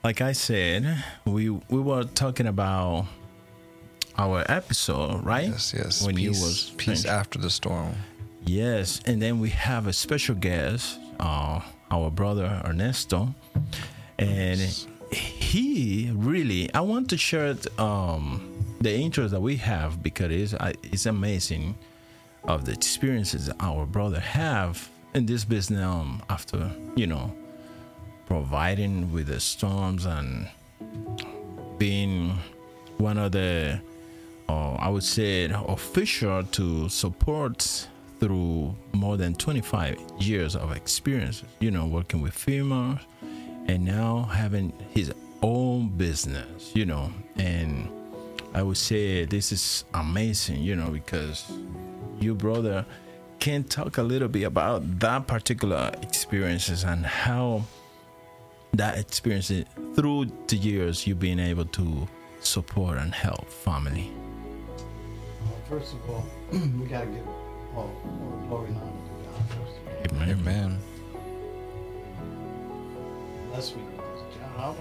like I said, we were talking about our episode, right? Yes. When peace, you was peace finished. after the storm. Yes, and then we have a special guest, our brother Ernesto, and he really. I want to share the interest that we have because it's amazing of the experiences that our brother have in this business after providing with the storms and being one of the I would say official to support through more than 25 years of experience, working with FEMA and now having his own business, and I would say this is amazing, because you brother can talk a little bit about that particular experiences and how that experience through the years you've been able to support and help family. First of all, we gotta give all glory and honor to God first of all. Amen. Bless me with this job.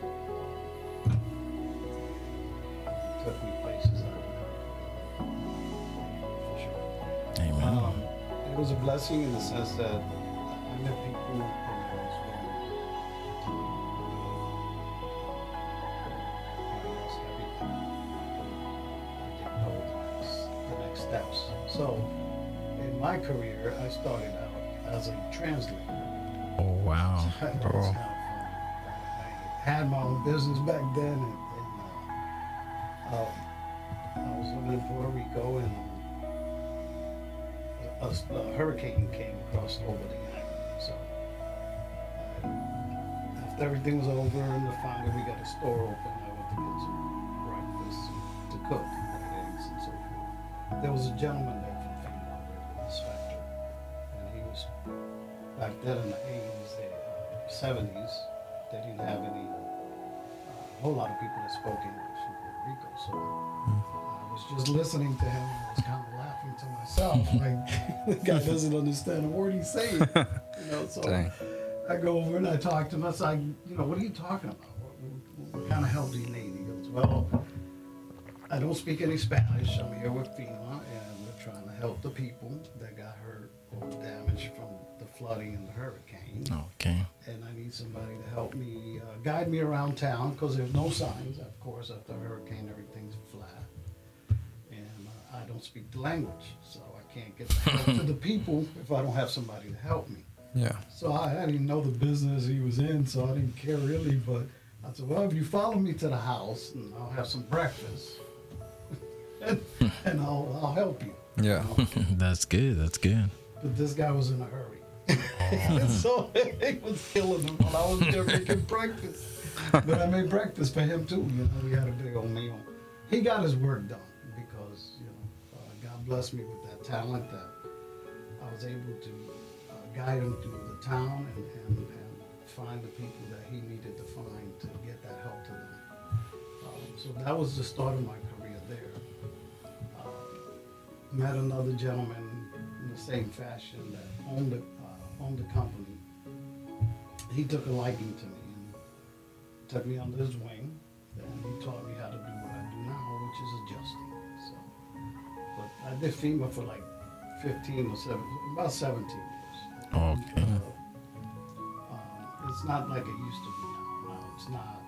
Took me places I would for sure. Amen. It was a blessing in the sense that I met people when I was lost everything. I didn't know the next steps. So, in my career, I started out as a translator. Oh wow. That was kind of fun. I had my own business back then, and I was living in Puerto Rico, and a hurricane came across over the island. So after everything was over, and finally we got a store open, I went to get some breakfast to cook, eggs and so forth. There was a gentleman there from FEMA, the inspector, and he was back then in the 80s, 70s. They didn't have any a whole lot of people that spoke English in Puerto Rico, so I was just listening to him. I was kind of laughing to myself, like the guy doesn't understand a word he's saying. So Dang. I go over and I talk to him. I say, what are you talking about? What kind of help do you need? He goes, well, I don't speak any Spanish. I'm here with FEMA, and we're trying to help the people that got hurt or damaged from the flooding and the hurricane. Okay. And I need somebody to help me, guide me around town, because there's no signs. Of course, after a hurricane, everything's flat. And I don't speak the language, so I can't get the help to the people if I don't have somebody to help me. Yeah. So I didn't know the business he was in, so I didn't care really. But I said, well, if you follow me to the house, and I'll have some breakfast, and I'll help you. Yeah. That's good. That's good. But this guy was in a hurry. So it was killing him while I was there making breakfast. But I made breakfast for him too. We had a big old meal. He got his work done because, God blessed me with that talent that I was able to guide him through the town and find the people that he needed to find to get that help to them. So that was the start of my career there. Met another gentleman in the same fashion that owned the company. He took a liking to me and took me under his wing, and he taught me how to do what I do now, which is adjusting. So, but I did FEMA for like 15 or about 17 years. Okay. It's not like it used to be now. No, it's not.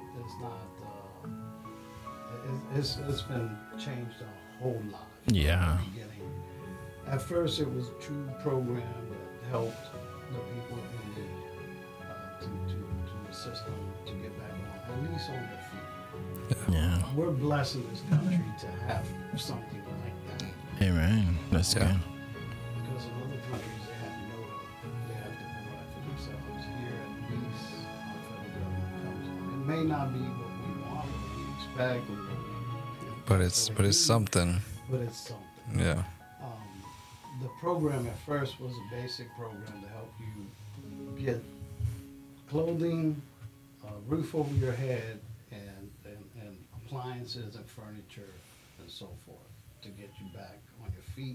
It's been changed a whole lot. Yeah. From the beginning. At first, it was a true program that helped the people in need to assist them to get back on, at least on their feet. Yeah. We're blessed in this country to have something like that. Amen. That's Yeah. good. Because in other countries, they have no help. They have to provide for themselves. Here, at least, our federal government comes on. It may not be what we want, what we expect, or what But it's something. But it's something. Yeah. The program at first was a basic program to help you get clothing, a roof over your head, and appliances and furniture and so forth to get you back on your feet,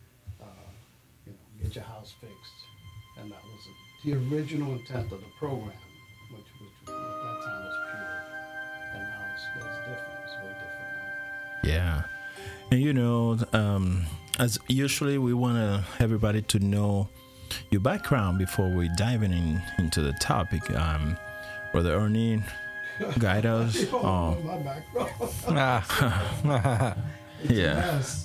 get your house fixed. And that was the original intent of the program, which at that time was pure Yeah. And as usually, we want everybody to know your background before we diving into the topic. Brother Ernie, guide us. You don't know my background. It's a Yeah. mess.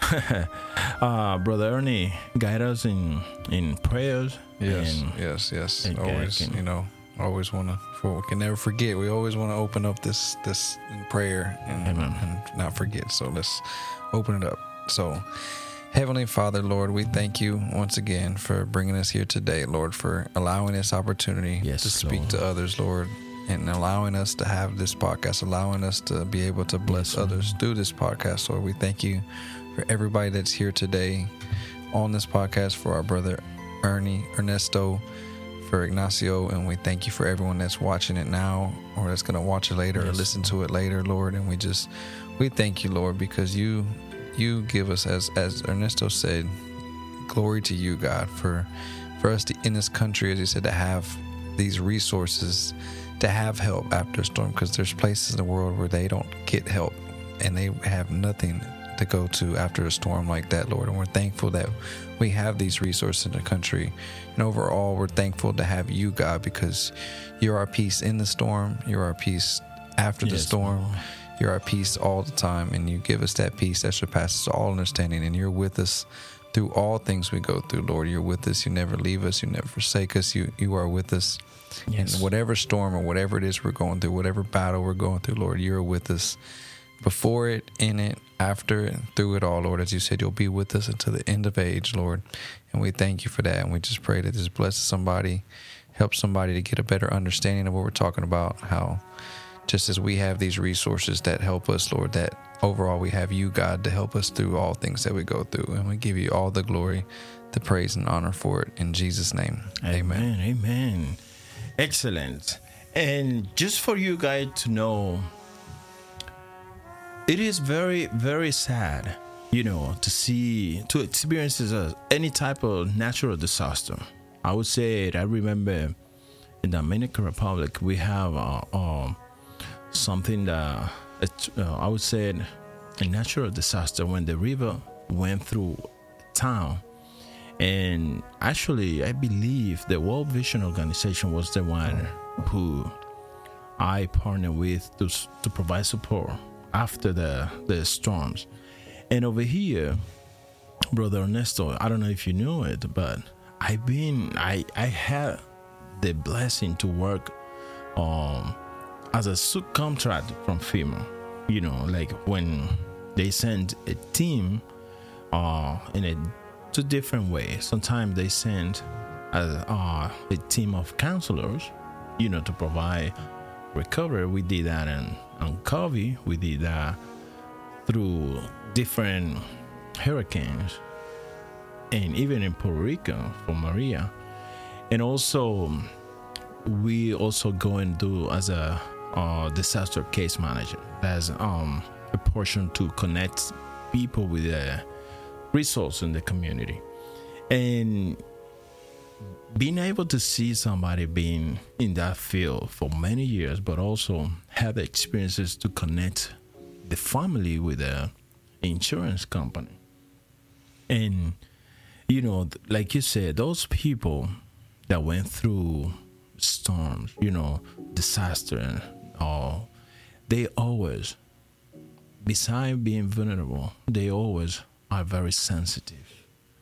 Brother Ernie, guide us in prayers. Yes, and- yes. and Always, can- always want to. We can never forget. We always want to open up this in prayer and not forget. So let's open it up. So, Heavenly Father, Lord, we thank you once again for bringing us here today, Lord, for allowing us opportunity Yes, to speak Lord. to others, Lord, and allowing us to have this podcast, allowing us to be able to bless Yes, others through this podcast, Lord. We thank you for everybody that's here today on this podcast, for our brother Ernesto, for Ignacio, and we thank you for everyone that's watching it now or that's going to watch it later or Yes, listen to it later, Lord. And we thank you, Lord, because you give us, as Ernesto said, glory to you, God, for us in this country, as you said, to have these resources, to have help after a storm, because there's places in the world where they don't get help and they have nothing to go to after a storm like that, Lord. And we're thankful that we have these resources in the country. And overall, we're thankful to have you, God, because you're our peace in the storm. You're our peace after the Yes, storm. Lord. You're our peace all the time. And you give us that peace that surpasses all understanding. And you're with us through all things we go through, Lord. You're with us. You never leave us. You never forsake us. You are with us. Yes. In whatever storm or whatever it is we're going through, whatever battle we're going through, Lord, you're with us. Before it, in it, after it, through it all, Lord. As you said, you'll be with us until the end of age, Lord. And we thank you for that. And we just pray that this blesses somebody, helps somebody to get a better understanding of what we're talking about. How just as we have these resources that help us, Lord, that overall we have you, God, to help us through all things that we go through. And we give you all the glory, the praise, and honor for it. In Jesus' name, amen. Amen. Excellent. And just for you guys to know, it is very, very sad, to experience any type of natural disaster. I would say I remember in the Dominican Republic, we have something that I would say a natural disaster when the river went through town. And actually, I believe the World Vision Organization was the one who I partnered with to provide support after the storms. And over here, Brother Ernesto, I don't know if you knew it, but I had the blessing to work as a subcontract from FEMA. Like when they send a team in two different ways. Sometimes they send a team of counselors, to provide recovery. We did that on COVID. We did that through different hurricanes, and even in Puerto Rico for Maria. And also, we also go and do as a disaster case manager. That's a portion to connect people with the resource in the community. And being able to see somebody being in that field for many years, but also have the experiences to connect the family with the insurance company. And, like you said, those people that went through storms, disaster, they always, besides being vulnerable, they always are very sensitive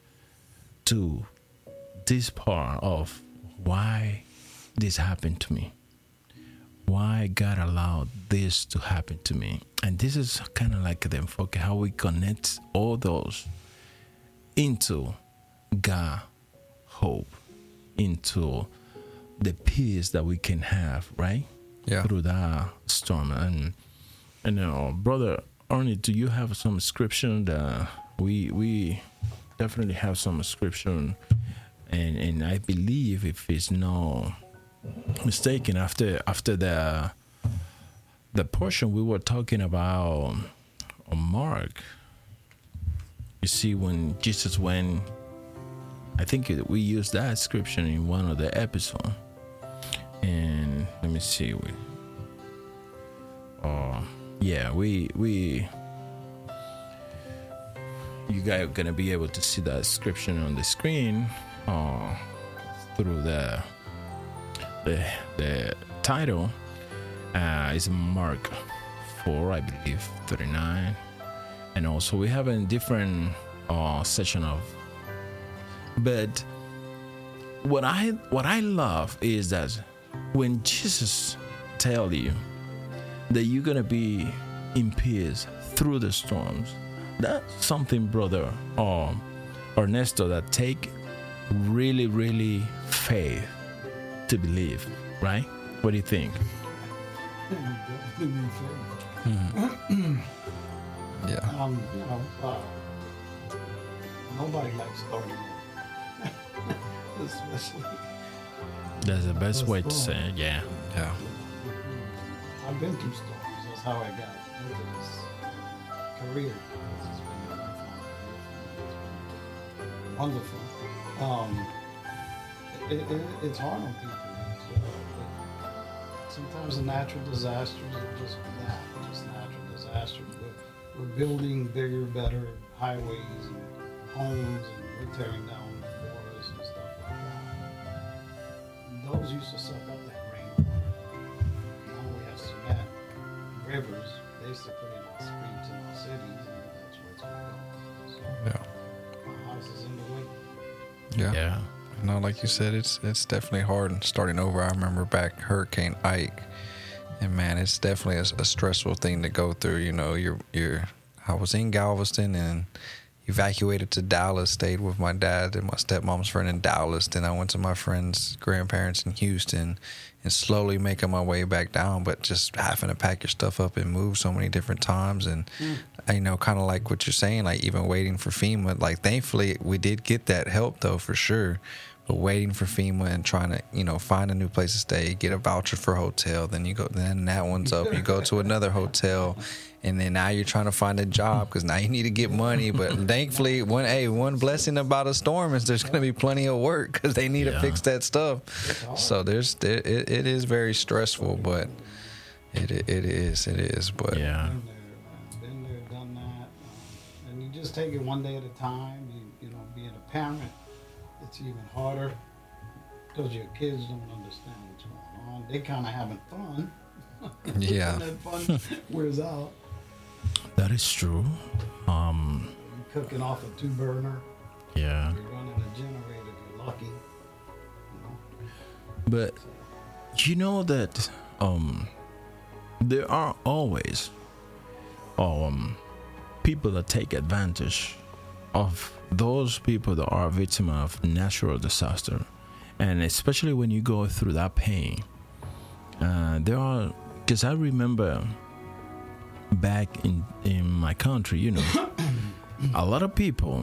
to this part of why this happened to me, why God allowed this to happen to me. And this is kind of like the focus, how we connect all those into God hope, into the peace that we can have, right? Yeah. Through that storm. And Brother Ernie, do you have some scripture that we definitely have some scripture, and I believe, if it's not mistaken, after the portion we were talking about on Mark, you see when Jesus went, I think we used that scripture in one of the episodes. And let me see, we you guys are gonna be able to see that description on the screen through the title. Is Mark 4, I believe, 39, and also we have a different section of. But what I love is that when Jesus tell you that you're gonna be in peace through the storms, that's something, brother Ernesto, that take really, really faith to believe, right? What do you think? Yeah. Nobody likes starting over. Especially. That's the best way to say it, yeah. Yeah. I've been through storms. That's how I got into this career. This has been wonderful. It's hard on people. Sometimes the natural disasters are just that, just natural disasters. We're building bigger, better highways and homes, and we're tearing down forests and stuff like that. Those used to suck up that rainwater. Now we have cement, rivers. They used to put in our streets in our cities, and that's where it's going. So Yeah. our house is in the way. Yeah. No, like you said, it's definitely hard starting over. I remember back Hurricane Ike, and man, it's definitely a stressful thing to go through. You know, I was in Galveston and evacuated to Dallas, stayed with my dad and my stepmom's friend in Dallas. Then I went to my friend's grandparents in Houston, and slowly making my way back down, but just having to pack your stuff up and move so many different times. And you know, kind of like what you're saying, like even waiting for FEMA, like thankfully we did get that help though, for sure. But waiting for FEMA and trying to, you know, find a new place to stay, get a voucher for a hotel, then that one's up. You go to another hotel, and then now you're trying to find a job because now you need to get money. But thankfully, one blessing about a storm is there's going to be plenty of work because they need to fix that stuff. So it is very stressful, but it is. But Yeah. Been there, done that, and you just take it one day at a time. You know, being a parent, it's even harder because your kids don't understand what's going on. They kind of having fun. Yeah. And that fun wears out. That is true. You're cooking off a 2-burner. Yeah. You're running a generator if you're lucky. You know? But you know that there are always people that take advantage of those people that are victims of natural disaster, and especially when you go through that pain. There are, because I remember back in my country, you know, a lot of people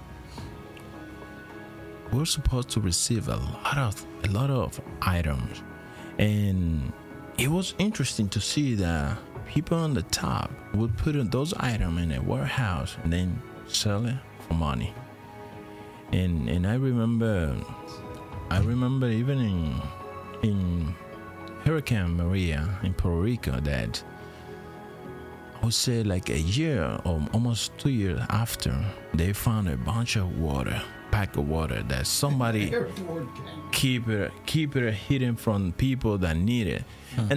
were supposed to receive a lot of items, and it was interesting to see that people on the top would put in those items in a warehouse and then sell it for money. And I remember even in Hurricane Maria in Puerto Rico, that I would say like a year or almost 2 years after, they found a bunch of pack of water that somebody keep it hidden from people that need it.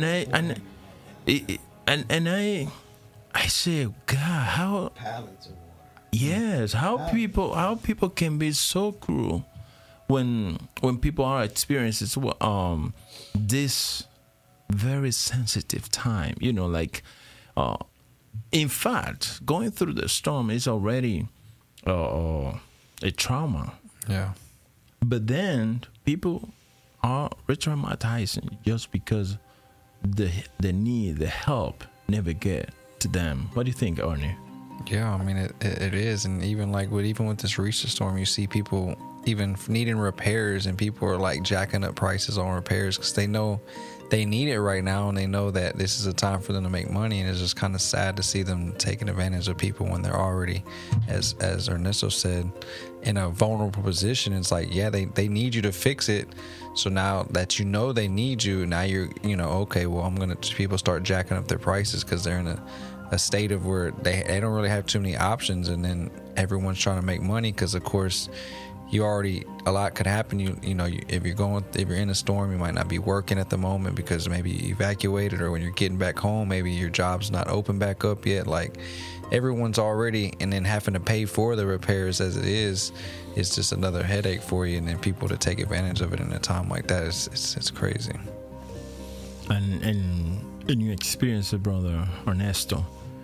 And I say, God, how Pallets of water. yes, how people can be so cruel when people are experiencing this very sensitive time, you know, like in fact, going through the storm is already a trauma. yeah. But then people are re-traumatizing just because the help never get to them. What do you think, Arnie? Yeah, I mean it is, and even with this recent storm, you see people even needing repairs, and people are like jacking up prices on repairs because they know they need it right now, and they know that this is a time for them to make money, and it's just kind of sad to see them taking advantage of people when they're already, as Ernesto said, in a vulnerable position. It's like, yeah, they need you to fix it. So now that you know they need you, now you're, okay, well, people start jacking up their prices because they're in a state of where they don't really have too many options, and then everyone's trying to make money because, of course, a lot could happen. If you're in a storm, you might not be working at the moment because maybe you evacuated, or when you're getting back home, maybe your job's not open back up yet. Like, everyone's already, and then having to pay for the repairs as it is just another headache for you. And then people to take advantage of it in a time like that, it's crazy. And in your experience, brother Ernesto,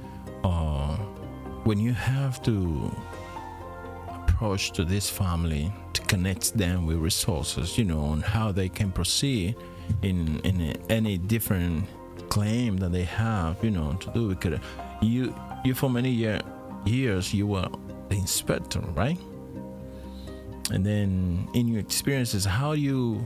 when you have to approach to this family to connect them with resources, on how they can proceed in any different claim that they have, to do, because you for many years you were the inspector, right? And then in your experiences, how do you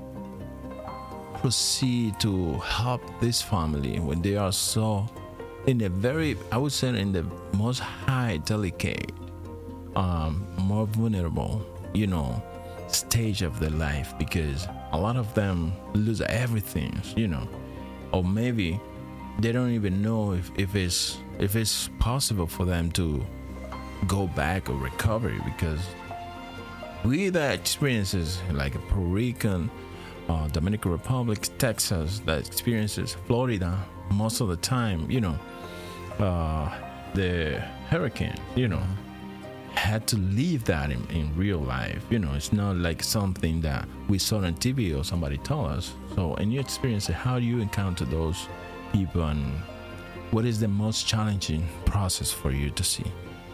proceed to help this family when they are so in the very, I would say, in the most high, delicate, more vulnerable, stage of their life, because a lot of them lose everything, or maybe they don't even know if it's possible for them to go back or recover, because we that experiences like Puerto Rican, Dominican Republic, Texas, that experiences Florida most of the time, the hurricane, had to live that in real life. It's not like something that we saw on TV or somebody told us. So in your experience, how do you encounter those people, and what is the most challenging process for you to see?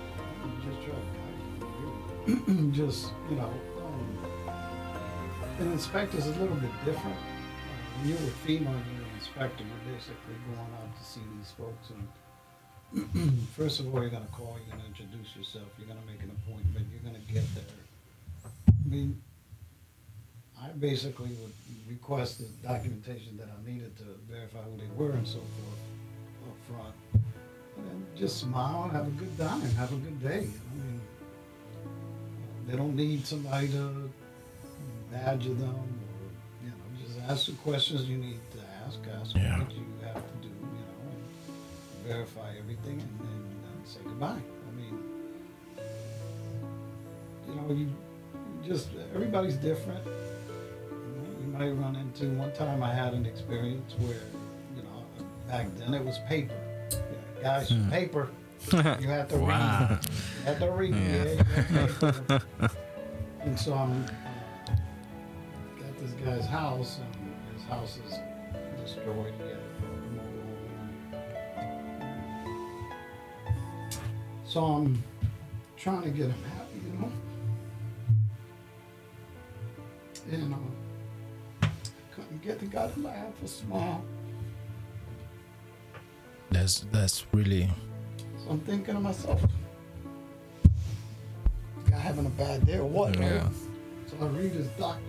An inspector is a little bit different. When you're a female and you're an inspector, you're basically going out to see these folks, and first of all, you're going to call, you're going to introduce yourself, you're going to make an appointment, you're going to get there. I mean, I basically would request the documentation that I needed to verify who they were and so forth up front. And then just smile and have a good time, have a good day. I mean, they don't need somebody to badger them, or, just ask the questions you need to ask what you have to do, and verify everything, and then say goodbye. I mean, everybody's different. You might run into, one time I had an experience where, back then it was paper. Guys, paper. You have to read. You have to read. Yeah. And so I'm at this guy's house, and his house is destroyed. So I'm trying to get him happy, And couldn't get the guy to laugh or smile. That's really. So I'm thinking to myself, guy having a bad day or what? Yeah. Right? So I read his document.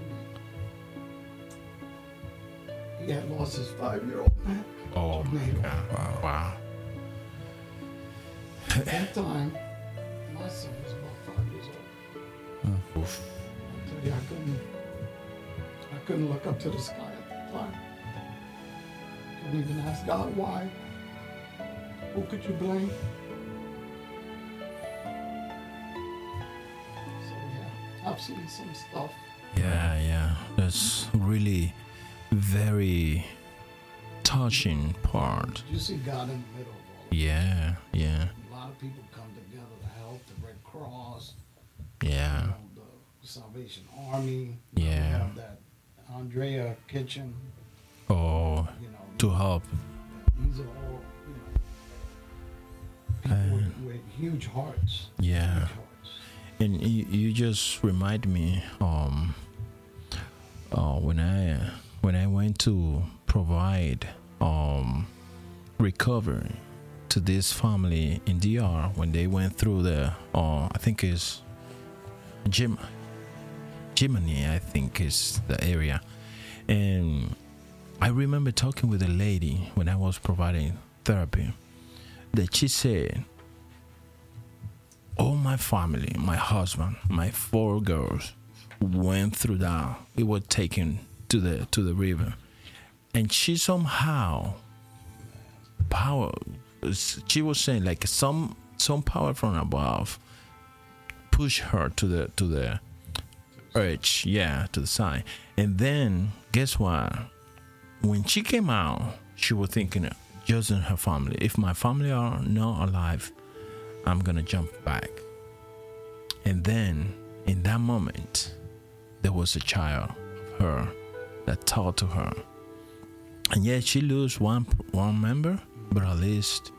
He had lost his 5-year-old man. Oh my God! Wow. At that time, my son was about 5 years old. Oof. I tell you, I couldn't look up to the sky at the time. Couldn't even ask God why. Who could you blame? So yeah, I've seen some stuff. Yeah. That's really very touching part. Did you see God in the middle of all of Yeah. A lot of people come together to help, the Red Cross, Yeah. The Salvation Army. Yeah. We have that Andrea Kitchen. Oh, to help. These are all, people with huge hearts. Yeah. Huge hearts. And you just remind me, when I went to provide recovery to this family in DR when they went through the I think it's Jiminy, I think is the area, and I remember talking with a lady when I was providing therapy, that she said, all my family, my husband, my 4 girls went through that. We were taken to the river, and she somehow she was saying like some power from above pushed her to the edge, to the side. And then guess what? When she came out, she was thinking just in her family. If my family are not alive, I'm gonna jump back. And then in that moment, there was a child of her that talked to her. And yet she lose one member, but at least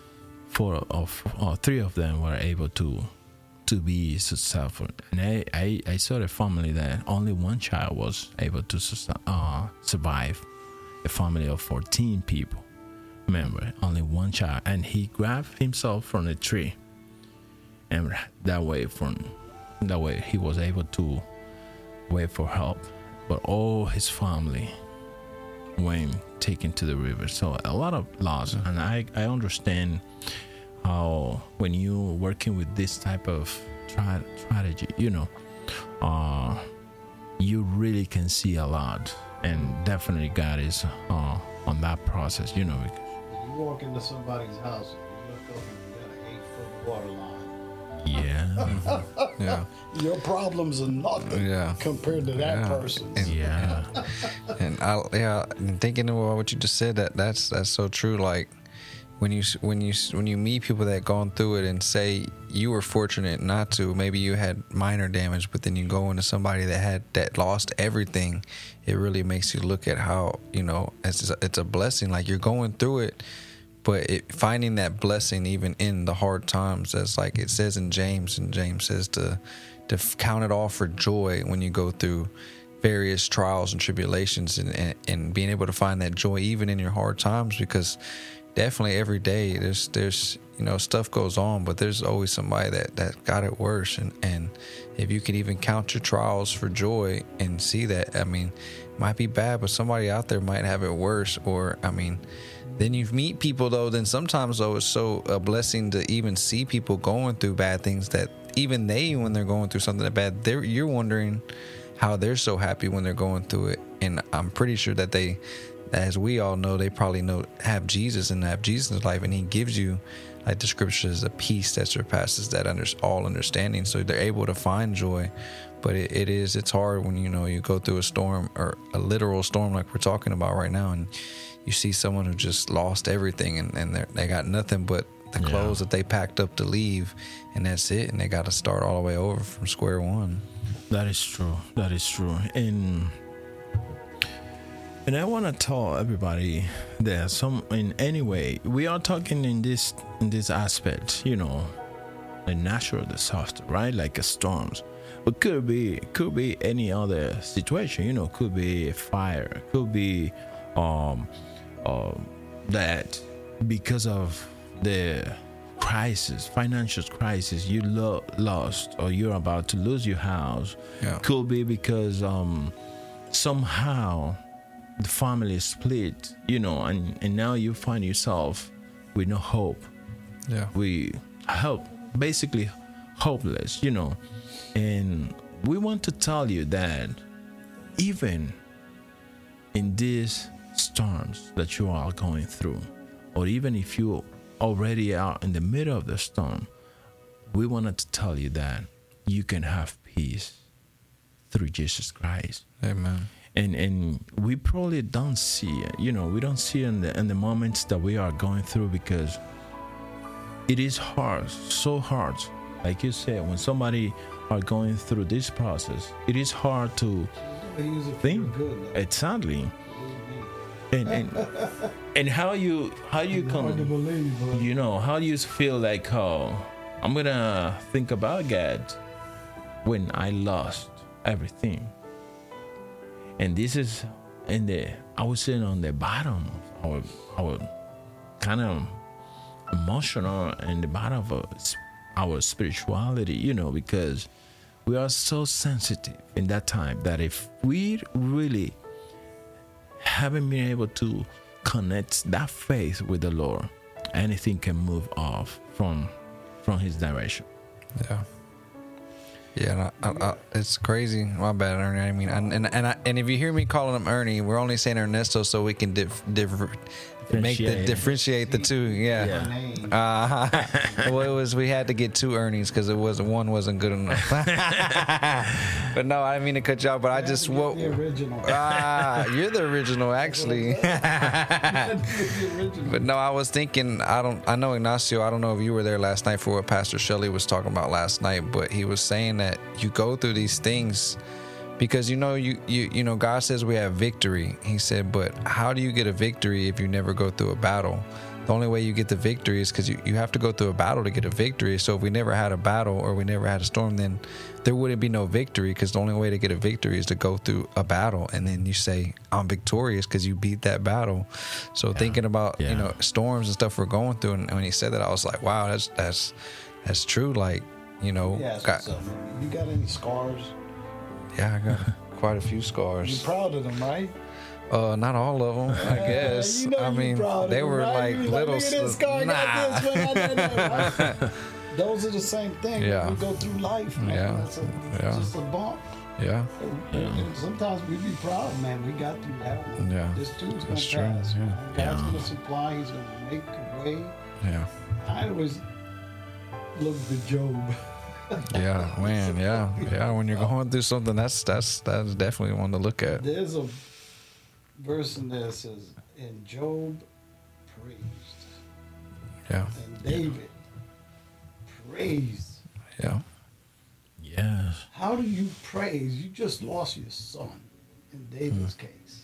3 of them were able to be successful. And I saw a family that only one child was able to survive. A family of 14 people. Remember, only one child, and he grabbed himself from a tree, and that way he was able to wait for help. But all his family went taken to the river. So a lot of loss, and I understand how when you're working with this type of strategy, you really can see a lot. And definitely God is on that process, If you walk into somebody's house and you look up and you got an 8-foot water line. Yeah. Your problems are nothing compared to that person's. And thinking about what you just said, that's so true. Like when you meet people that gone through it and say you were fortunate not to, maybe you had minor damage, but then you go into somebody that lost everything, it really makes you look at how, it's a blessing. Like you're going through it, but finding that blessing even in the hard times, as like it says in James, and James says to count it all for joy when you go through various trials and tribulations, and being able to find that joy even in your hard times, because definitely every day there's stuff goes on, but there's always somebody that got it worse, and if you can even count your trials for joy and see that, it might be bad, but somebody out there might have it worse. Or then you meet people though, then sometimes though it's so a blessing to even see people going through bad things that even when they're going through something bad, you're wondering how they're so happy when they're going through it. And I'm pretty sure that they, as we all know, they probably have Jesus and have Jesus' life, and he gives you, like the scripture says, a peace that surpasses that all understanding. So they're able to find joy. But it's hard when you go through a storm, or a literal storm like we're talking about right now, and you see someone who just lost everything, and they got nothing but the clothes that they packed up to leave, and that's it, and they got to start all the way over from square one. That is true. And I want to tell everybody that in any way we are talking in this aspect, a natural disaster, right? Like a storms, but could be any other situation, could be a fire, could be that because of the crisis, financial crisis, you lost, or you're about to lose your house. Could be because somehow the family is split, and now you find yourself with no hope. Basically hopeless, and we want to tell you that even in these storms that you are going through, or even if you already are in the middle of the storm, we wanted to tell you that you can have peace through Jesus Christ. Amen. And we probably don't see it, we don't see it in the moments that we are going through, because it is hard, so hard. Like you said, when somebody are going through this process, it is hard to think. Exactly. And how you can, how you feel like, I'm gonna think about God when I lost everything. And this is I would say on the bottom of our kind of emotional, and the bottom of our spirituality, because we are so sensitive in that time that if we really haven't been able to connect that faith with the Lord, anything can move off from his direction. Yeah, it's crazy. My bad, Ernie. I mean, and if you hear me calling him Ernie, we're only saying Ernesto so we can differentiate the two. Yeah. Well, we had to get two Ernies because one wasn't good enough. But no, I didn't mean to cut you off. But I just the original. You're the original, actually. But no, I was thinking. I know Ignacio. I don't know if you were there last night for what Pastor Shelley was talking about last night, but he was saying that you go through these things because you know God says we have victory. He said, but how do you get a victory if you never go through a battle? The only way you get the victory is because you have to go through a battle to get a victory. So if we never had a battle or we never had a storm, then there wouldn't be no victory, because the only way to get a victory is to go through a battle. And then you say, I'm victorious because you beat that battle. So thinking about, storms and stuff we're going through. And when he said that, I was like, wow, that's true. Like, Yeah, you got any scars? Yeah, I got quite a few scars. You proud of them, right? Not all of them, I guess. I mean, they were like little. Nah. Those are the same thing. Yeah. We go through life, man. Yeah. It's just a bump. Yeah. And sometimes we be proud, man. We got through that one. Yeah. This too's gonna That's pass. true. Yeah. God's gonna supply. He's gonna make a way. Yeah. I always look to Job. Yeah, man. Yeah. When you're going through something, that's definitely one to look at. There's a verse in there that says, and Job praised. Yeah. And David praised. Yeah. Yes. How do you praise? You just lost your son in David's case.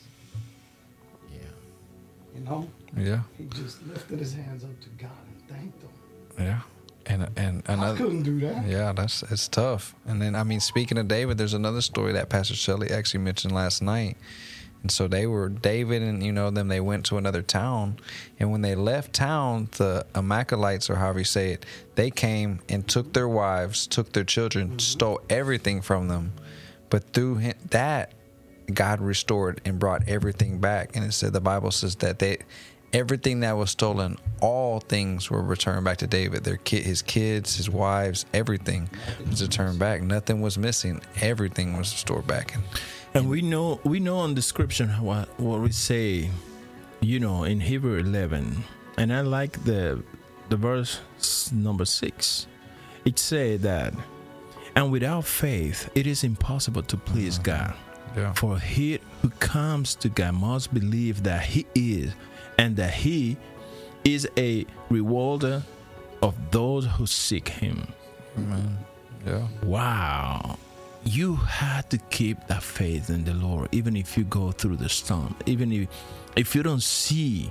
Yeah. You know? Yeah. He just lifted his hands up to God and thanked him. Yeah. And I couldn't do that. Yeah, it's tough. And then, I mean, speaking of David, there's another story that Pastor Shelley actually mentioned last night. And so David and, them, they went to another town. And when they left town, the Amalekites, or however you say it, they came and took their wives, took their children, stole everything from them. But through that, God restored and brought everything back. And it said, the Bible says that everything that was stolen, all things were returned back to David. His kids, his wives, everything was returned back. Nothing was missing. Everything was restored back. And we know in the scripture what we say, in Hebrew 11. And I like the verse number 6. It says that, and without faith, it is impossible to please God. Yeah. For he who comes to God must believe that he is, and that he is a rewarder of those who seek him. Amen. Yeah. Wow. You have to keep that faith in the Lord, even if you go through the storm, even if you don't see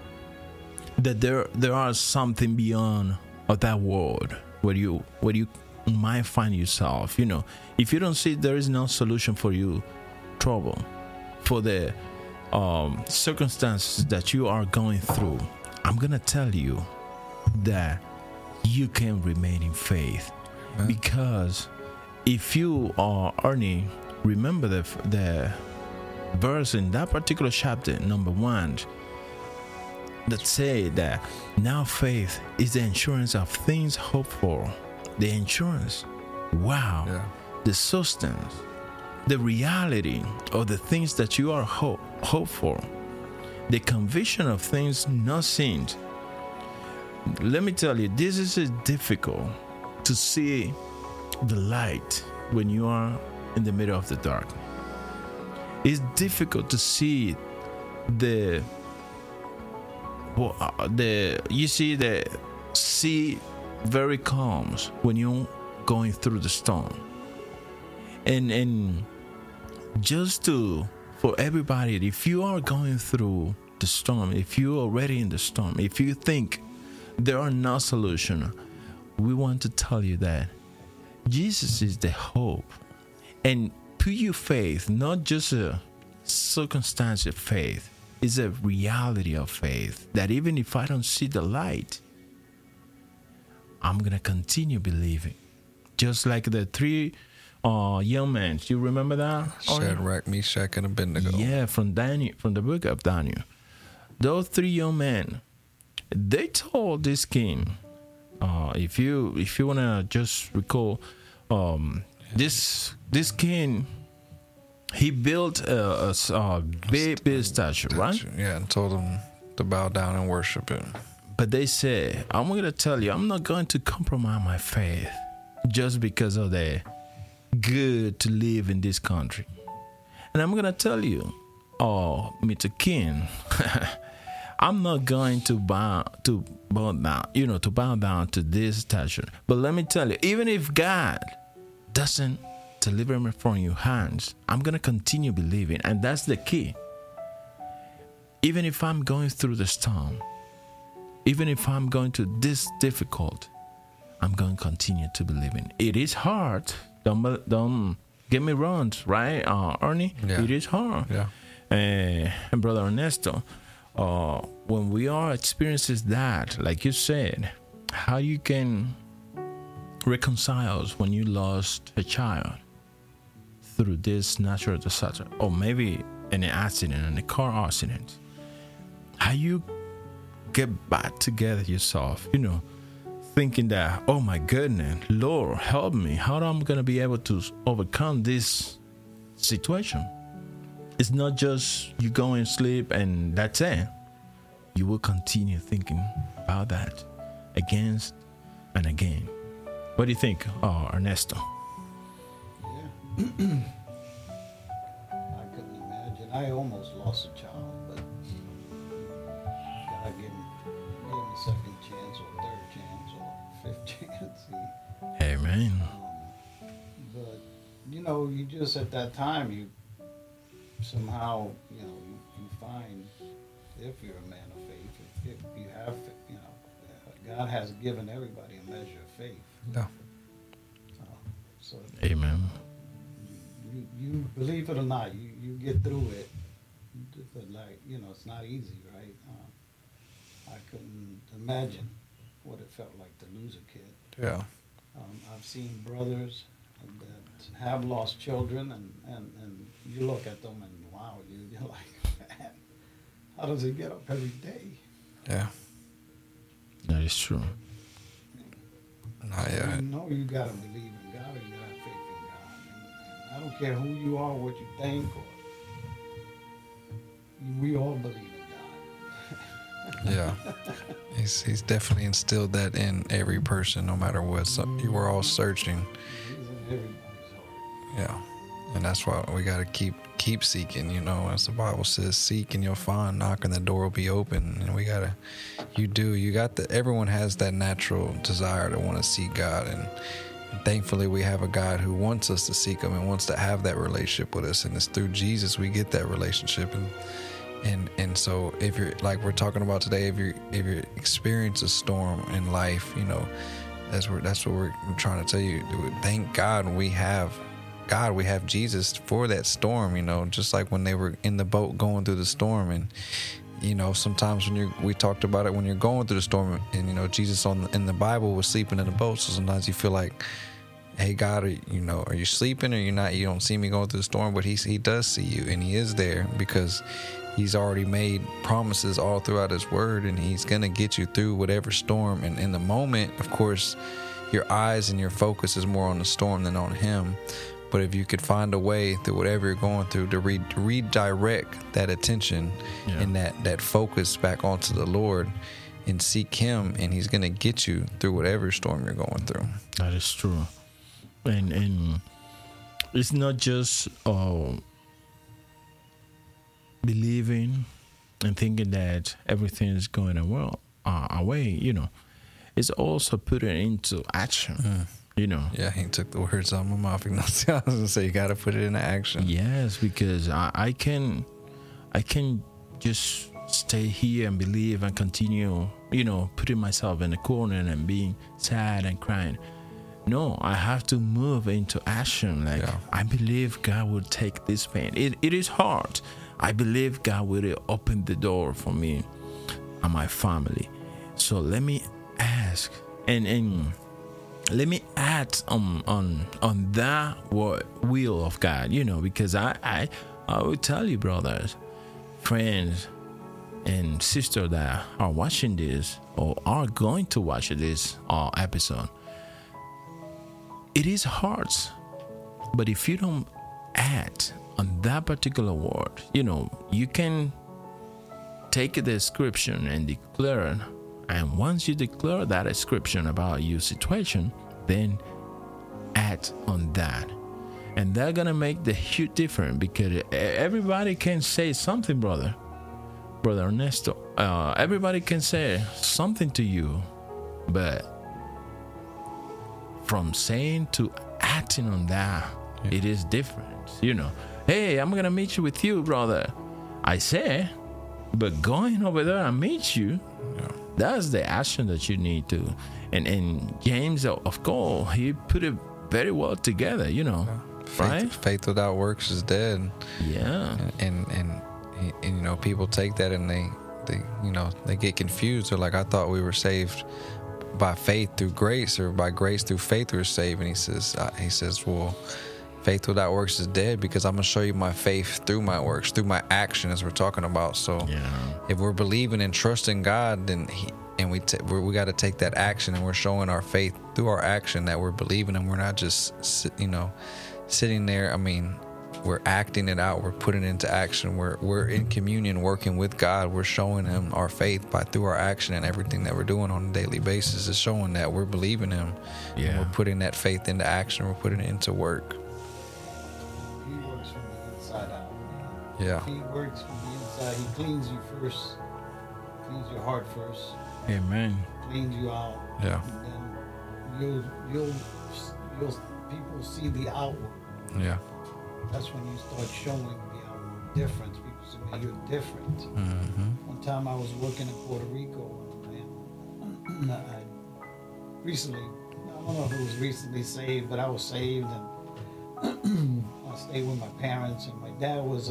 that there are something beyond of that world where you might find yourself. If you don't see there is no solution for you, trouble, for the circumstances that you are going through, I'm gonna tell you that you can remain in faith. Because if you are Ernie, remember the verse in that particular chapter, number 1, that say that now faith is the insurance of things hoped for. The insurance, wow, the substance, the reality of the things that you are hope for, the conviction of things not seen. Let me tell you, this is difficult to see the light when you are in the middle of the dark. It's difficult to see the sea very calm when you're going through the storm. And just for everybody, if you are going through the storm, if you're already in the storm, if you think there are no solution, we want to tell you that Jesus is the hope. And put your faith, not just a circumstance of faith, is a reality of faith, that even if I don't see the light, I'm going to continue believing. Just like the 3 young men. You remember that? Shadrach, Meshach, and Abednego. Yeah, from the book of Daniel. Those 3 young men, they told this king, if you want to just recall, This king, he built a big statue, right? Yeah, and told them to bow down and worship it. But they say, I'm going to tell you, I'm not going to compromise my faith just because of the good to live in this country. And I'm going to tell you, Mr. King, I'm not going to bow down to this statue. But let me tell you, even if God doesn't deliver me from your hands, I'm going to continue believing. And that's the key. Even if I'm going through the storm, even if I'm going to this difficult, I'm going to continue to believe in. It is hard. Don't get me wrong, right, Ernie? Yeah. It is hard. Yeah. And Brother Ernesto, when we are experiencing that, like you said, how you can reconcile when you lost a child through this natural disaster, or maybe an accident, a car accident, how you get back together yourself, thinking that, oh my goodness, Lord, help me. How am I going to be able to overcome this situation? It's not just you go and sleep and that's it. You will continue thinking about that again and again. What do you think, Ernesto? Yeah. I couldn't imagine. I almost lost a child, but God gave me a second chance or third chance or fifth chance. Amen. But, you just at that time, you somehow, you find, if you're a man of faith, if you have, God has given everybody a measure of faith. Yeah. So Amen. you believe it or not, you get through it. But it's not easy, right? I couldn't imagine what it felt like to lose a kid. Yeah. I've seen brothers that have lost children, and you look at them and wow, you're like, man, how does he get up every day? Yeah. That is true. Not yet. You gotta believe in God, or you gotta have faith in God. And I don't care who you are, what you think, we all believe in God. Yeah. He's definitely instilled that in every person, no matter what. So you were all searching. He's in everybody's heart. Yeah. And that's why we got to keep seeking, as the Bible says, seek and you'll find, knock and the door will be open. And everyone has that natural desire to want to see God. And thankfully we have a God who wants us to seek him and wants to have that relationship with us. And it's through Jesus we get that relationship. And so if you're, like we're talking about today, if you experience a storm in life, that's what we're trying to tell you. Thank God we have Jesus for that storm, just like when they were in the boat going through the storm. And sometimes we talked about it, when you're going through the storm and Jesus in the Bible was sleeping in the boat. So sometimes you feel like, hey God, are you sleeping or you're not? You don't see me going through the storm, but he does see you, and he is there because he's already made promises all throughout his word, and he's going to get you through whatever storm. And in the moment, of course, your eyes and your focus is more on the storm than on him. But if you could find a way through whatever you're going through to redirect that attention and that focus back onto the Lord and seek him, and he's going to get you through whatever storm you're going through. That is true. And it's not just believing and thinking that everything is going away, It's also putting it into action. Yeah, he took the words out of my mouth. I was gonna say you got to put it into action. Yes, because I can just stay here and believe and continue, putting myself in the corner and being sad and crying. No, I have to move into action. I believe God will take this pain. It is hard. I believe God will open the door for me and my family. So let me ask and let me act on that will of God, because I will tell you, brothers, friends, and sisters that are watching this or are going to watch this episode. It is hard But if you don't act on that particular word, you can take a description and declare it. And once you declare that description about your situation, then act on that. And that's going to make the huge difference, because everybody can say something, Brother Ernesto. Everybody can say something to you, but from saying to acting on that, it is different. Hey, I'm going to meet you with you, brother. I say, but going over there and meet you, that's the action that you need to. And James, of course, he put it very well together, right? Faith without works is dead. Yeah. And people take that and they get confused. They're like, I thought we were saved by faith through grace, or by grace through faith we're saved. And he says, well, faith without works is dead, because I'm going to show you my faith through my works, through my action, as we're talking about. So if we're believing and trusting God, then we got to take that action, and we're showing our faith through our action that we're believing, and we're not just sitting there. I mean, we're acting it out. We're putting it into action. We're in communion, working with God. We're showing Him our faith through our action, and everything that we're doing on a daily basis is showing that we're believing Him. Yeah. And we're putting that faith into action. We're putting it into work. He works from the inside out. Yeah. He works from the inside. He cleans you first. Cleans your heart first. Amen. Cleans you out. Yeah. And then you'll people see the outward. Yeah. That's when you start showing the outward difference. People say, man, you're different. Mm-hmm. One time I was working in Puerto Rico, and I recently, I don't know if it was recently saved, but I was saved, and I stayed with my parents, and my dad was,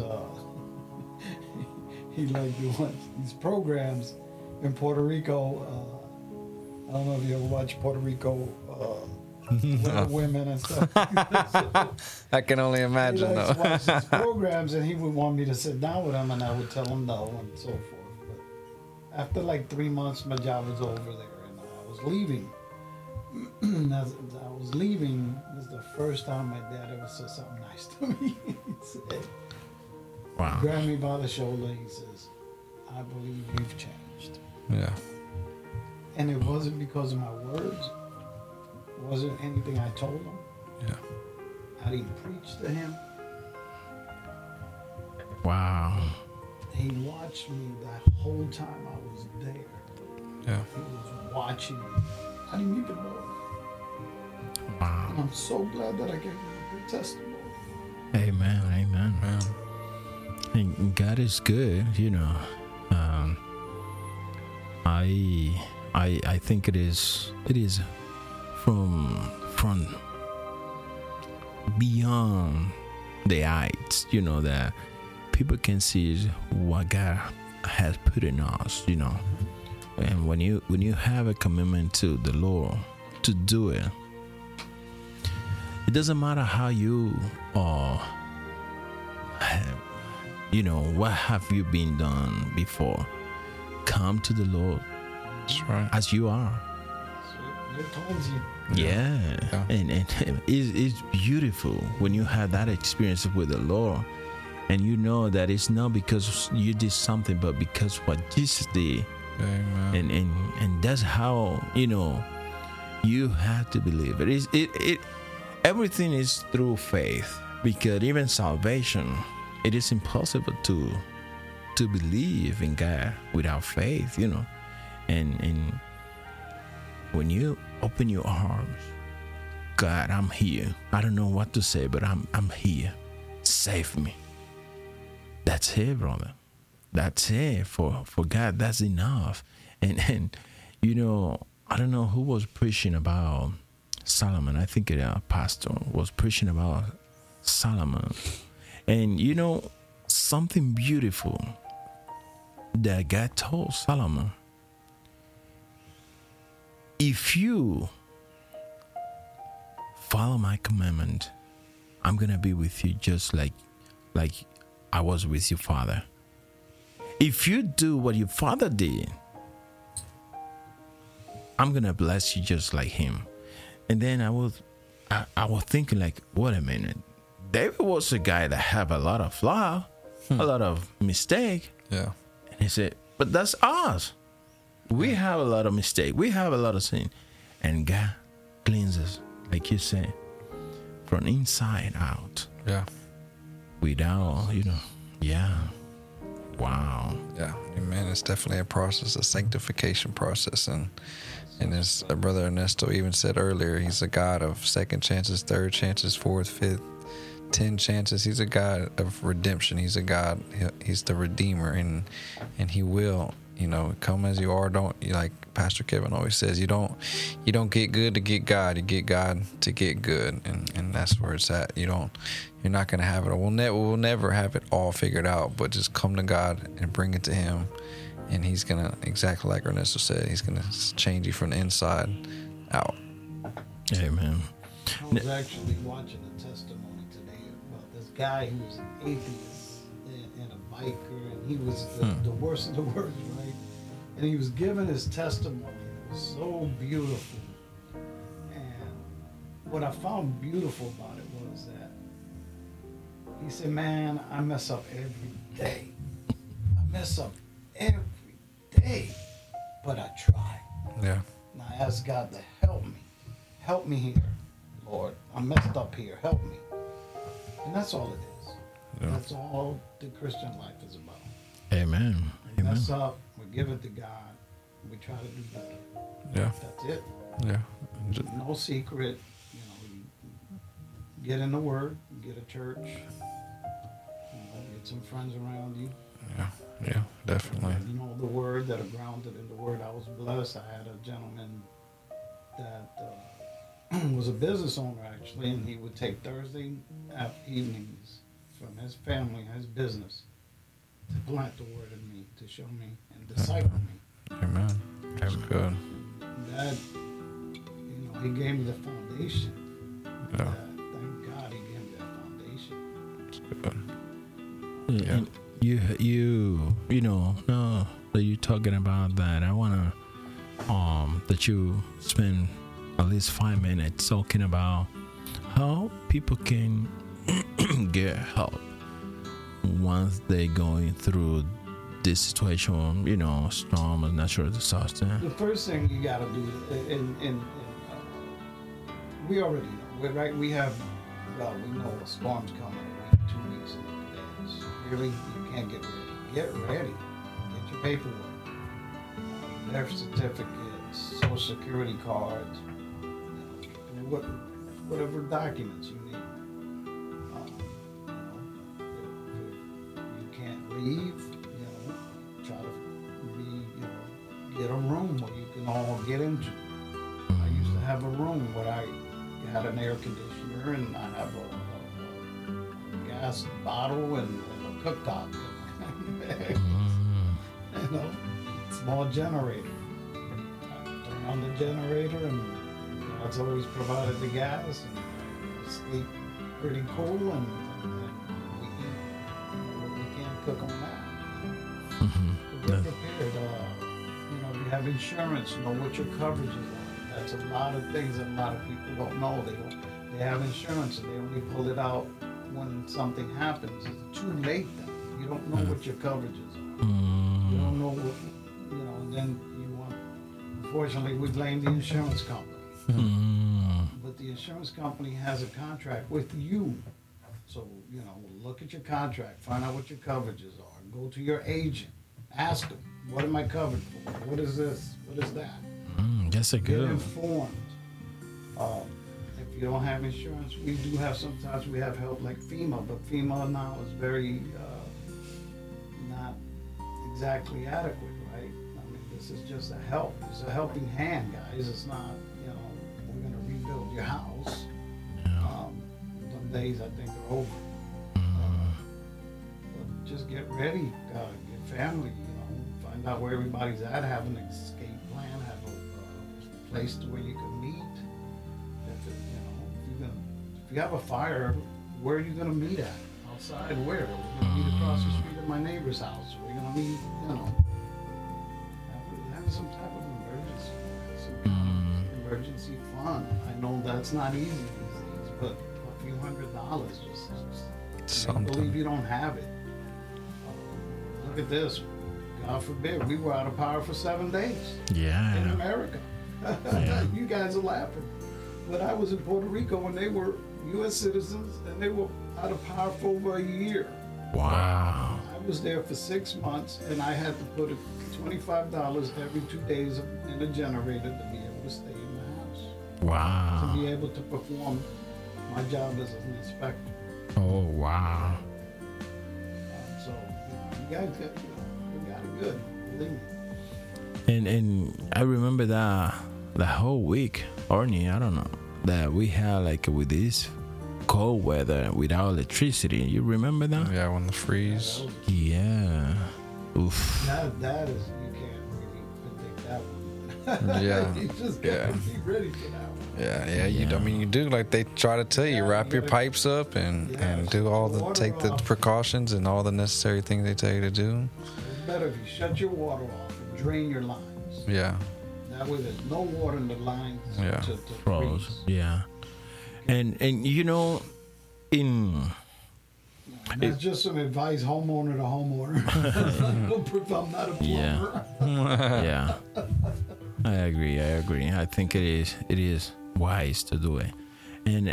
he liked to watch these programs in Puerto Rico. I don't know if you ever watch Puerto Rico women and stuff. I can only imagine, he likes to watch though. these programs, and he would want me to sit down with him, and I would tell him no, and so forth. But after like 3 months, my job was over there, and I was leaving. As I was leaving, this is the first time my dad ever said something nice to me. He said, Wow. grabbed me by the shoulder. He says, I believe you've changed. Yeah. And it wasn't because of my words. It wasn't anything I told him. Yeah. I didn't preach to him. Wow. He watched me that whole time I was there. Yeah. He was watching me. I didn't even know. Wow. And I'm so glad that I gave him a good testimony. Amen. Amen. Yeah. And God is good, I think it is from beyond the heights, that people can see what God has put in us, and when you have a commitment to the Lord to do it, it doesn't matter how you are, what have you been done before. Come to the Lord. That's right. As you are. So it told you. Yeah. And it's beautiful when you have that experience with the Lord, and you know that it's not because you did something, but because what Jesus did. Amen. And that's how you have to believe it. It everything is through faith, because even salvation, it is impossible to believe in God without faith, and when you open your arms, God, I'm here. I don't know what to say, but I'm here. Save me. That's it, brother. That's it. For God, that's enough. And I don't know who was preaching about Solomon. I think a pastor was preaching about Solomon. And something beautiful that God told Solomon: if you follow my commandment, I'm gonna be with you just like I was with your father. If you do what your father did, I'm gonna bless you just like him. And then I will I was thinking like, wait a minute, David was a guy that have a lot of flaw, a lot of mistake. Yeah. And he said, but that's us. We have a lot of mistake. We have a lot of sin. And God cleanses, like you said, from inside out. Yeah. Without, yeah. Wow. Yeah. Amen. It's definitely a process, a sanctification process. And as Brother Ernesto even said earlier, he's a God of second chances, third chances, fourth, fifth, 10 chances. He's a God of redemption. He's a God. He's the Redeemer, and he will, come as you are. Don't, like Pastor Kevin always says, you don't get good to get God. You get God to get good, and that's where it's at. You're not gonna have it. We'll never have it all figured out, but just come to God and bring it to Him, and He's gonna, exactly like Ernesto said, He's gonna change you from the inside out. Amen. I was actually watching a testimony today about this guy who was an atheist and a biker, and he was the worst of the worst, right? And he was giving his testimony. It was so beautiful. And what I found beautiful about it was that he said, man, I mess up every day. I mess up every day, but I try. Yeah. And I ask God to help me. Help me here, Lord. I'm messed up here. Help me. And that's all it is. Yeah. That's all the Christian life is about. Amen. We Amen. mess up, we give it to God, we try to do better. Yeah. That's it. Yeah. No secret. You get in the Word, get a church, get some friends around you. Yeah, definitely. You know the Word, that are grounded in the Word. I was blessed. I had a gentleman that was a business owner, actually, and he would take Thursday evenings from his family, his business, to plant the Word in me, to show me and disciple me. Amen. That's good. That, he gave me the foundation. Yeah. Thank God he gave me that foundation. That's good. Yeah. And now that you're talking about that, I wanna that you spend at least 5 minutes talking about how people can get help once they're going through this situation, storm or natural disaster. The first thing you got to do, and we already know, right? We know a storm's coming in 2 weeks in advance. Really, you can't get ready. Get ready. Get your paperwork, birth certificates, social security cards, whatever documents you need. If you can't leave, try to get a room where you can all get into. I used to have a room where I had an air conditioner, and I have a gas bottle and a cooktop. Small generator. I turn on the generator, and God's always provided the gas, and I sleep pretty cool, and we eat what we can cook on that. We're prepared. You have insurance. Know what your coverages are. That's a lot of things that a lot of people don't know. They have insurance, and they only pull it out when something happens. It's too late then. You don't know what your coverages are. You don't know what, and then unfortunately, we blame the insurance company. But the insurance company has a contract with you. So, look at your contract, find out what your coverages are. Go to your agent, ask them, what am I covered for? What is this? What is that? That's a good. Get informed. If you don't have insurance, sometimes we have help like FEMA, but FEMA now is very not exactly adequate, right? I mean, this is just a help. It's a helping hand, guys. It's not, we're going to rebuild your house. Some days I think are over. But just get ready, get family, find out where everybody's at, have an escape plan, have a place to where you can meet. If you have a fire, where are you going to meet at? Outside where? We're going to meet across the street at my neighbor's house. We're going to meet, have some type of emergency fund. I know that's not easy these put a few $100 just Something. believe you don't have it. Look at this. God forbid, we were out of power for 7 days in Yeah. America. Yeah. You guys are laughing. But I was in Puerto Rico when they were U.S. citizens, and they were out of power for over a year. Wow. I was there for 6 months, and I had to put $25 every 2 days in a generator to be able to stay in the house, to Wow. be able to perform my job as an inspector. Oh, wow. So you guys got, you got it good, believe me. And I remember that the whole week, Arnie, I don't know, that we had like with this cold weather without electricity. You remember that? Yeah, when the freeze. Yeah. Oof. That is, you can't really predict that one. Yeah. You just Yeah. gotta be ready for that one. Yeah, I mean, you do like they try to tell you, Yeah, wrap you your gotta- pipes up and do all the Water take the off. precautions and all the necessary things they tell you to do. It's better if you shut your water off and drain your lines. Yeah, That way there's no water in the lines Yeah. to Froze. freeze. Yeah. And you know, in And that's just some advice, homeowner to homeowner. I'm not a plumber. Yeah. yeah. I agree. I think it is wise to do it. And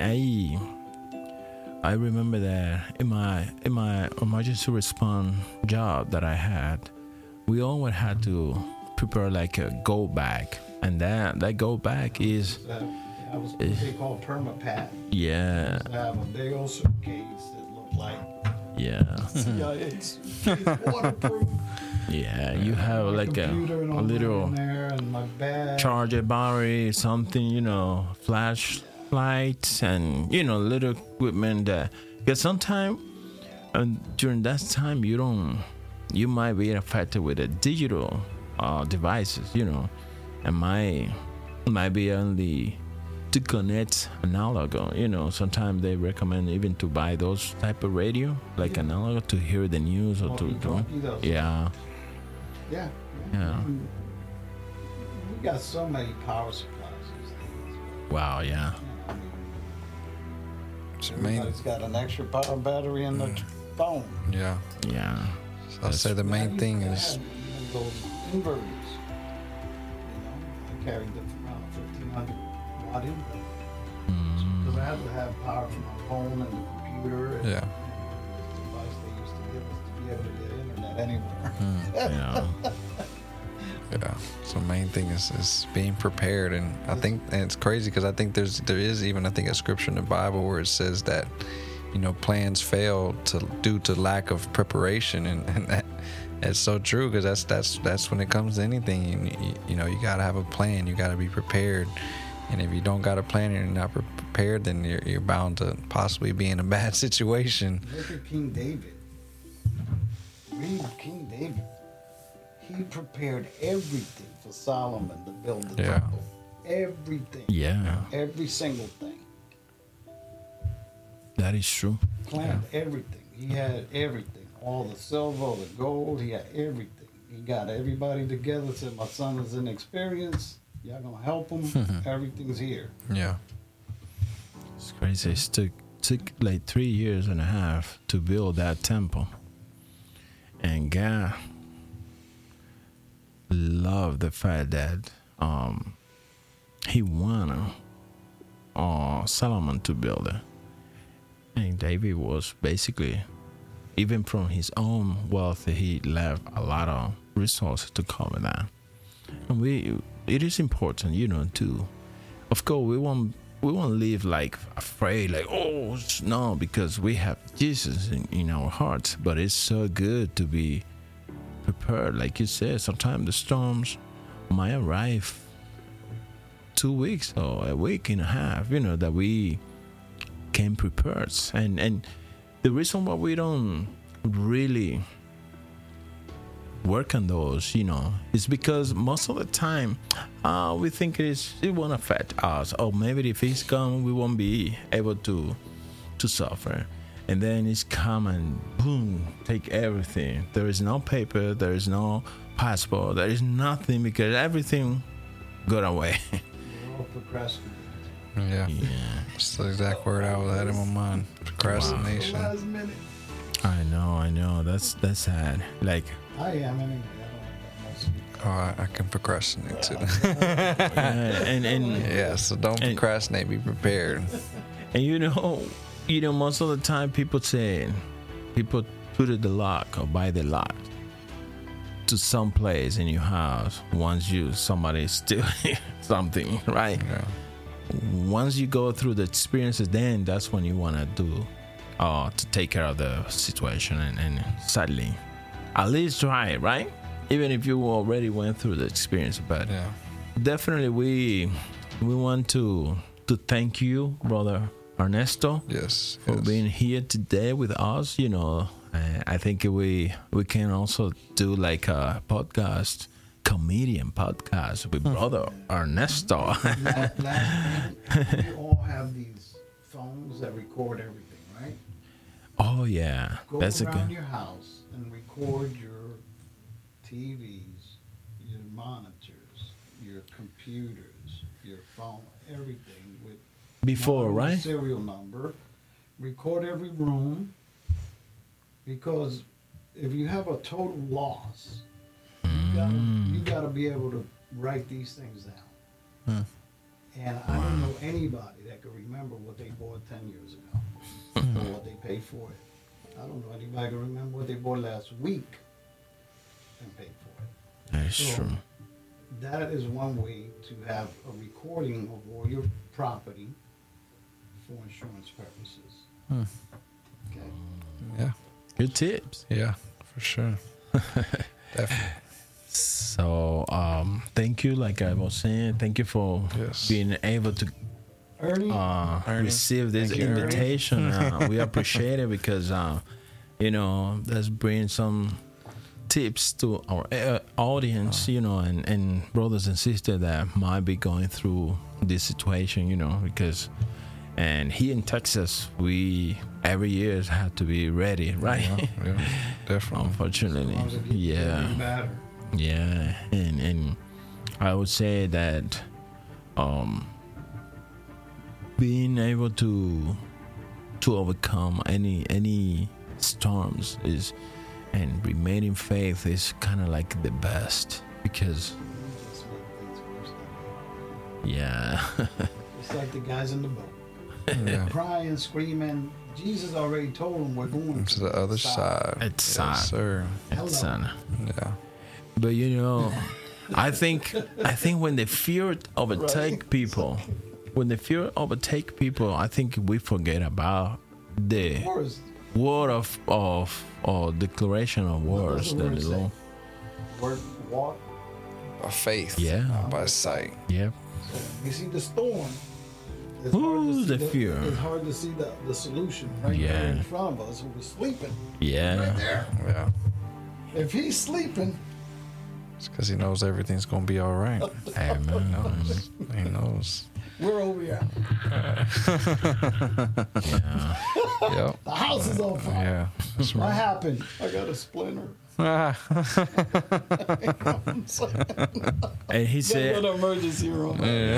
I remember that in my emergency response job that I had, we always had to prepare like a go bag, and that go bag is That was what they call perma-pat. yeah, I have a big old suitcase that looked like it's waterproof. yeah. You have My like computer and a all that little in there, and my bag. charger battery, something, flashlights, and little equipment that, because sometimes during that time you might be affected with the digital devices, and might be only to connect analog. Sometimes they recommend even to buy those type of radio, like analog, to hear the news or to Walkie-talkie, those. yeah. Yeah. Yeah. We got so many power supplies these days. Wow, yeah. I mean, So main, everybody's got an extra power battery in the phone. yeah. Yeah. So I'd say the main thing I is had even those inverters. I carried them around 1,500 watt inverters. Because I had to have power from my phone and the computer and, Yeah. and the device they used to give us to be able to get internet anywhere. Yeah. Yeah. So main thing is being prepared, and I think, and it's crazy because I think there is even a scripture in the Bible where it says that plans fail due to lack of preparation, and that's so true, because that's when it comes to anything. You got to have a plan. You got to be prepared, and if you don't got a plan and you're not prepared, then you're bound to possibly be in a bad situation. Look at King David. Read King David. He prepared everything for Solomon to build the Yeah. temple. Everything. Yeah. Every single thing. That is true. Planned everything. He had everything. All the silver, the gold, he had everything. He got everybody together, said, my son is inexperienced. Y'all gonna help him. Everything's here. Yeah. It's crazy. It took like 3 years and a half to build that temple. And God loved the fact that he wanted Solomon to build it. And David was basically, even from his own wealth, he left a lot of resources to cover that. And it is important, to, of course, we won't live like afraid, like, oh no, because we have Jesus in our hearts. But it's so good to be prepared. Like you said, sometimes the storms might arrive 2 weeks or a week and a half, that we came prepared. And the reason why we don't really work on those, is because most of the time we think it won't affect us, or maybe if it's gone we won't be able to suffer. And then it's come and boom, take everything. There is no paper, there is no passport, there is nothing, because everything got away. We're all procrastinating. Yeah. Yeah, That's the exact word I had in my mind. Procrastination. Last minute. I know. That's sad. Like, I am anyway. I don't Oh, I can procrastinate too. and Yeah, so don't And- procrastinate. Be prepared. and most of the time people put the lock or buy the lock to some place in your house once somebody steal something, right? Yeah. Once you go through the experiences, then that's when you want to do to take care of the situation, and sadly, at least try it, right? Even if you already went through the experience. But Yeah. definitely we want to thank you, brother Ernesto, Yes. for yes. being here today with us. I think we can also do like a comedian podcast with brother Ernesto. last minute, we all have these phones that record everything, right? Oh yeah, Go that's a around good. your house and record your TVs, your monitors, your computers, your phone, everything with Before, model right? serial number. Record every room, because if you have a total loss, you gotta be able to write these things down. And I don't know anybody that could remember what they bought 10 years ago or what they paid for it. I don't know anybody can remember what they bought last week and paid for it. That's So, true. That is one way to have a recording of all your property for insurance purposes. Okay. Yeah. Good tips. Yeah. For sure. Definitely. So thank you, like I was saying, thank you for Yes. being able to Ernie, Ernie, receive this thank you, Ernie. invitation. We appreciate it because let's bring some tips to our audience, and brothers and sisters that might be going through this situation, because and here in Texas we every year have to be ready, right? Yeah. Definitely. Unfortunately, as long as it gets yeah. getting better. Yeah, and I would say that being able to overcome any storms and remaining faith is kind of like the best, because Just make things worse than yeah. that. It's like the guys in the boat. Yeah. Crying, screaming. Jesus already told them we're going To the other side. It's Yes, sad. sir. It's Hello. Yeah. But I think when the fear overtake people, I think we forget about the Worse. word of declaration of words. What The does the word little, Work, walk. By faith. Yeah. Not by sight. yeah. So you see the storm. It's Who's hard to the see fear? It's hard to see the solution right Yeah. there in front of us who was sleeping. Right Yeah. there. Yeah. If he's sleeping, It's because he knows everything's going to be all right. Amen. He knows. we're over here. Yeah. Yep. The house is on fire. Yeah. That's What right. happened? I got a splinter. And he Got said, an emergency room.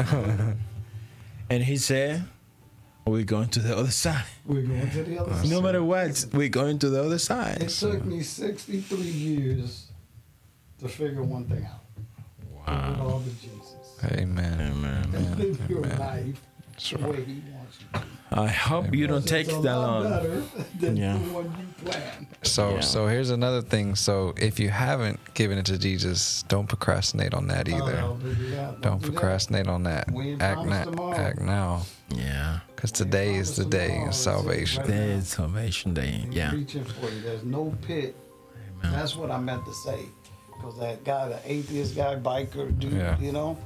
we're going to the other side. We're going to the other side. No matter what, we're going to the other side. It took me 63 years to figure one thing out. Give it all to Jesus. Amen. Amen. And live your Amen. life That's the right. way He wants you to. I hope you don't Because take it's a that lot long. better than Yeah. the one you planned. So Yeah. so here's another thing. So if you haven't given it to Jesus, don't procrastinate on that either. Oh, don't do that. Don't do that. procrastinate on that. We ain't Act promised now. tomorrow. Act now. Yeah. Because today is the day of salvation. Right. Today is Salvation Day. He's Yeah. reaching for you. There's no pit. Amen. That's what I meant to say. Because that guy, the atheist guy, biker dude, Yeah.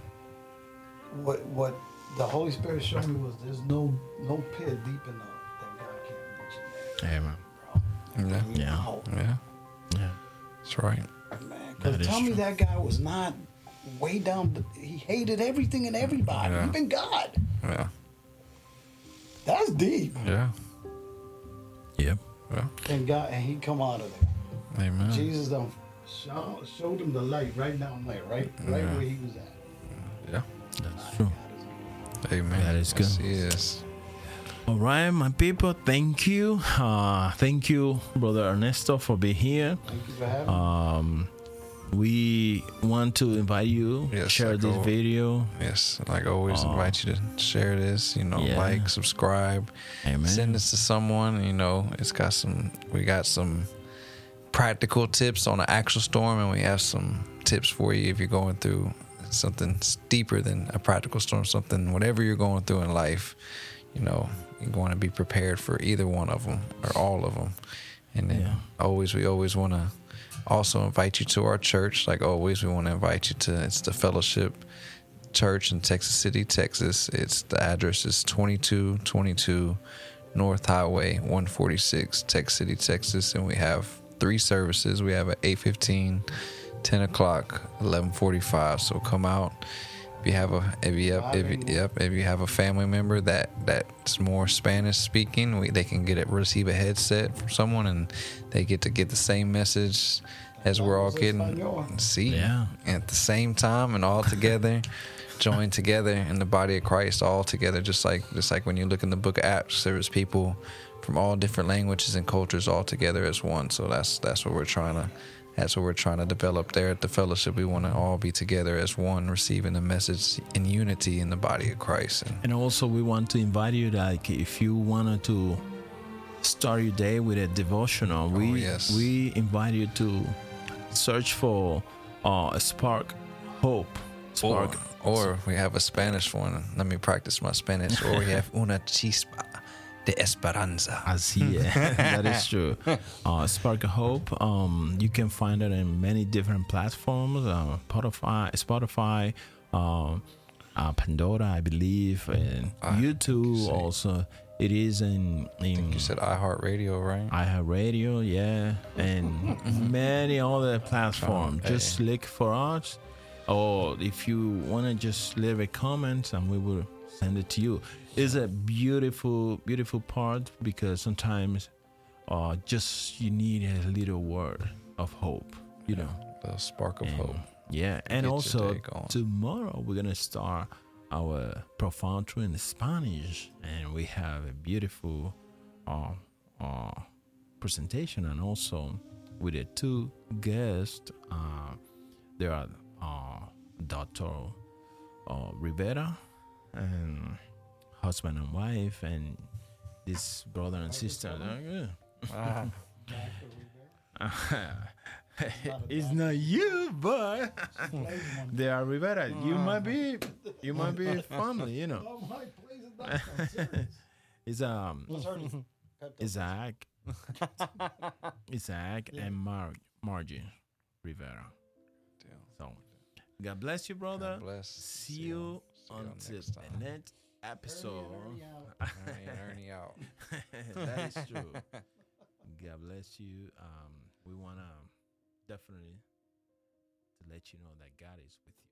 what the Holy Spirit showed me was there's no pit deep enough that God can't reach in Amen. there, bro. Yeah. You Yeah. know, Yeah. Yeah. That's right. man. That Because is tell me true. that guy was not way down. He hated everything and everybody, Yeah. even God. Yeah. That's deep. Yeah. Yep. Yeah. And God, and he come out of there. Amen. Jesus done showed him the light right down there, right Yeah. where he was at. Yeah. That's true. God is good. Amen. That is good. Yes, he is. All right, my people, thank you. Thank you, Brother Ernesto, for being here. Thank you for having me. We want to invite you Yes, share this video. Yes, like always, invite you to share this. Yeah. Like, subscribe, Amen. send this to someone. We got some practical tips on an actual storm, and we have some tips for you if you're going through something deeper than a practical storm. Whatever you're going through in life, you're going to be prepared for either one of them or all of them. And then we always want to also invite you to our church. Like always, we want to invite you to, it's the Fellowship Church in Texas City, Texas. The address is 2222 North Highway 146, Texas City, Texas. And we have 3 services. We have at 8:15, 10 o'clock, 11:45. So come out. If you have a family member that's more Spanish speaking, they can receive a headset from someone, and they get the same message as we're all getting. At the same time and all together, join together in the body of Christ, all together. Just like when you look in the Book of Acts, there was people from all different languages and cultures all together as one. So that's what we're trying to. That's what we're trying to develop there at the fellowship. We want to all be together as one, receiving the message in unity in the body of Christ. And also, we want to invite you, like, if you wanted to start your day with a devotional, we invite you to search for Spark Hope. Or we have a Spanish one. Let me practice my Spanish. Or we have Una Chispa de Esperanza. Así es. That is true. Spark of Hope. You can find it in many different platforms. Spotify, Pandora, I believe, and YouTube also. It is in I think you said iHeartRadio, right? iHeartRadio, yeah, and many other platforms. Just look for us, or if you want to just leave a comment, and we will send it to you. It's a beautiful, beautiful part, because sometimes just you need a little word of hope, the spark of hope. Yeah, and also tomorrow we're gonna start our Profound Truth in Spanish, and we have a beautiful presentation, and also with the 2 guests. There are Dr. Rivera and husband and wife, and this brother and sister. It's not you, but they are Rivera. You might be family, It's Isaac and Margie Rivera. So God bless you, brother. God bless. See you until the next episode. Ernie out. That is true. God bless you. We wanna definitely to let you know that God is with you.